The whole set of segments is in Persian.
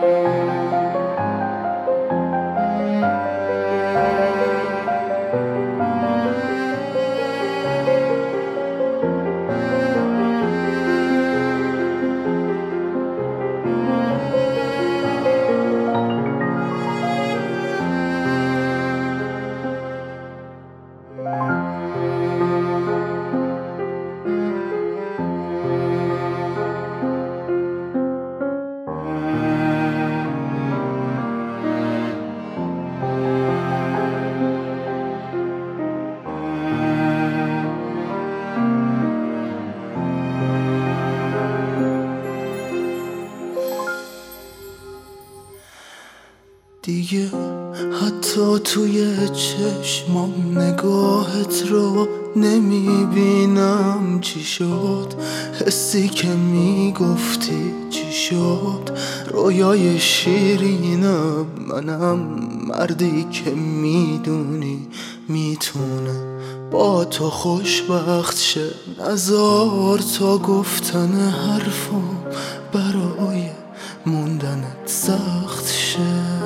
دیگه حتی توی چشمام نگاهت رو نمیبینم. چی شد؟ حسی که میگفتی چی شد؟ رویای شیرینم منم، مردی که میدونی میتونه با تو خوشبخت شه. نزار تا گفتن حرفم برای موندنت سخت شه.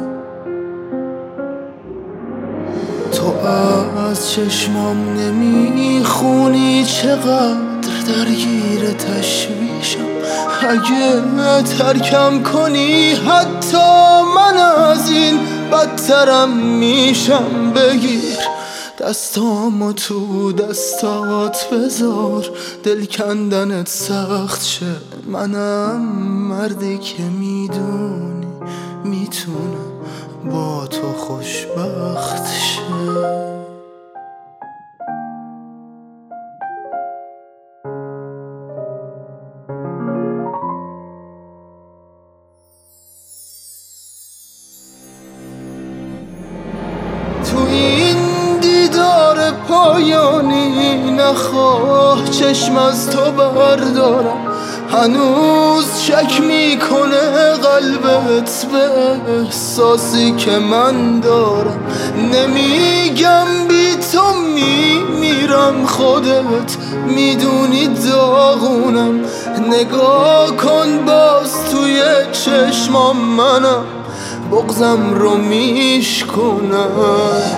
تو از چشمام نمیخونی چقدر درگیر تشویشم. اگه ترکم کنی حتی من از این بدترم میشم. بگیر دستامو تو دستات بذار، دل کندنت سخت شه. منم مردی که میدونی میتونه با تو خوشبخت شه. تو این دیدار پایانی نخواه چشم از تو بردارم. هنوز شک میکنه قلبت به احساسی که من دارم. نمیگم بی تو میمیرم، خودت میدونی داغونم. نگاه کن باز توی چشمام منم، بغضم رو میشکنم.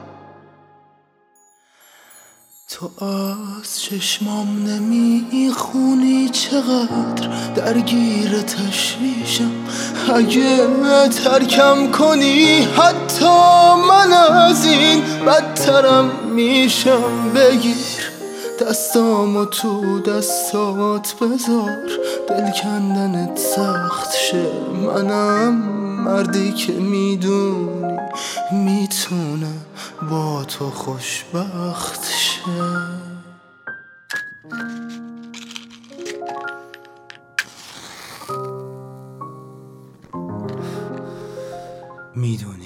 تو از چشمام نمیخونی چقدر درگیر تشویشم. اگه ترکم کنی حتی من از این بدترم میشم. بگیر دستامو تو دستات بذار، دل کندنت سخت شه. منم مردی که میدونی میتونه با تو خوشبخت شه. میدونی